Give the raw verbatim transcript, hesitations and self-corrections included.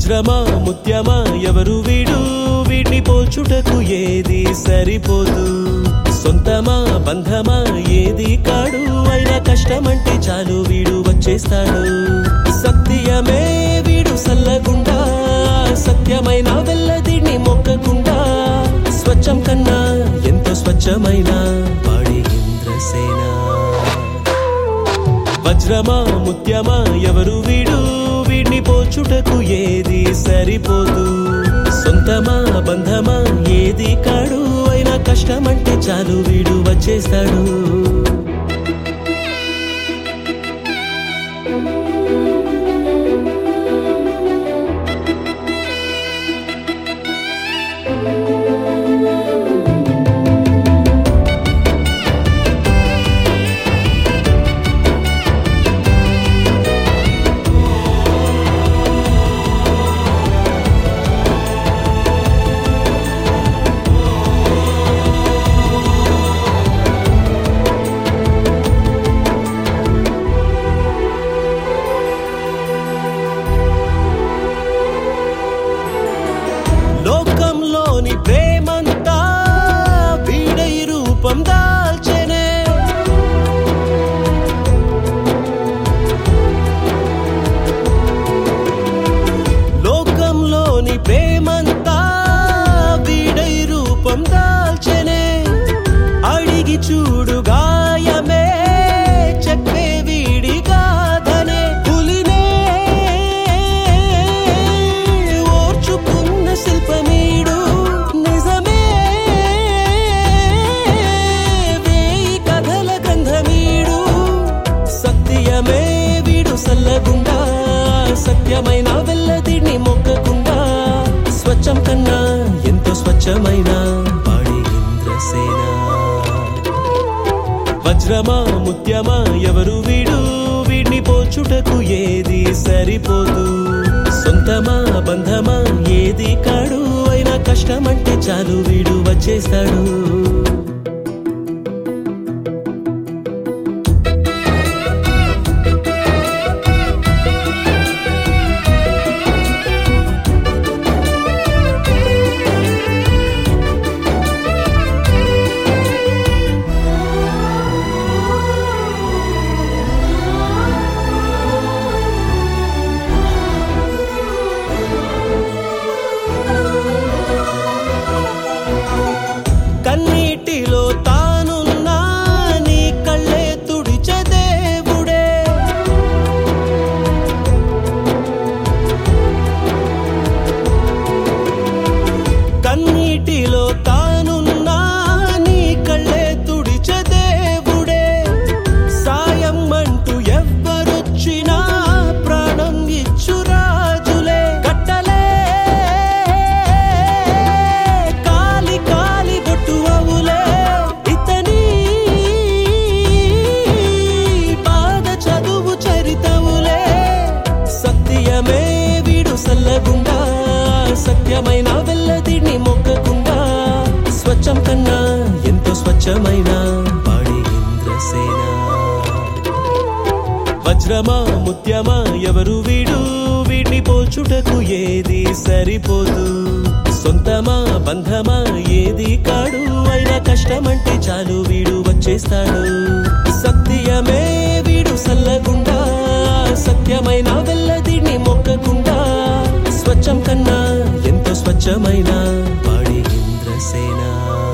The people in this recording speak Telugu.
వజ్రమా ముత్యమా ఎవరు వీడు, వీడిని పోల్చుటకు ఏది సరిపోదు. సొంతమా బంధమా ఏది కాడు, అయినా కష్టమంటే చాలు వీడు వచ్చేస్తాడు. సత్యమే వీడు సల్లగుండా, సత్యమైన వెల్లదిని మొక్కకుండా, స్వచ్ఛం కన్నా ఎంతో స్వచ్ఛమైన వాడి ఇంద్రసేన. వజ్రమా ముత్యమా ఎవరు వీడు, వీడిని పోల్చుటకు ఏది సరిపోదు. సొంతమా బంధమా ఏది కాడు, అయినా కష్టమంటే చాలు వీడు వచ్చేస్తాడు. లోకంలోని ప్రేమంతా వీడై రూపం దాల్చెనే, లోకంలోని ప్రేమంతా వీడై రూపం దాల్చెనే. అడిగి చూడు గాయమే చెప్పే వీడి గాథనే, పులినే ఓర్చుకున్న శిల్పమీడు, నిజమే వేయి కథల గంధమీడు. సత్యమే వీడు సల్లగుండా, సత్యమైన వెల్లదిని మొక్కకుండా, స్వచ్ఛం కన్నా ఎంతో స్వచ్ఛమైన వాడి ఇంద్రసేన. వజ్రమా ముత్యమా ఎవరు వీడు, వీడిని పోల్చుటకు ఏది సరిపోదు. సొంతమా బంధమా ఏది కాడు, అయినా కష్టమంటే చాలు వీడు వచ్చేస్తాడు. కన్నీటిలో తానున్నా నీ కళ్ళే తుడిచే దేవుడే, కన్నీటిలో తానున్నా నీ కళ్ళే తుడిచే దేవుడే. సాయం అంటూ ఎవ్వరొచ్చినా ప్రాణం ఇచ్చు రాజులే, కట్టలే కాలి కాలి బొట్టు అవులే. ఇతని బాధ చదువు చరితవులే. సత్యమే వీడు సల్లగుండా, సత్యమైన వెల్లదిని మొక్కకుండా, స్వచ్ఛం కన్నా ఎంతో స్వచ్ఛమైన వాడి ఇంద్రసేన. వజ్రమా ముత్యమా ఎవరు వీడు, వీడిని పోల్చుటకు ఏది సరిపోదు. సొంతమా బంధమా ఏది కాడు, అయినా కష్టమంటే చాలు వీడు వచ్చేస్తాడు. సత్యమే వీడు సల్లగుండా, సత్యమైన వెల్లదిని మొక్కకుండా, స్వచ్ఛం కన్నా ఎంతో స్వచ్ఛమైన వాడి ఇంద్రసేన.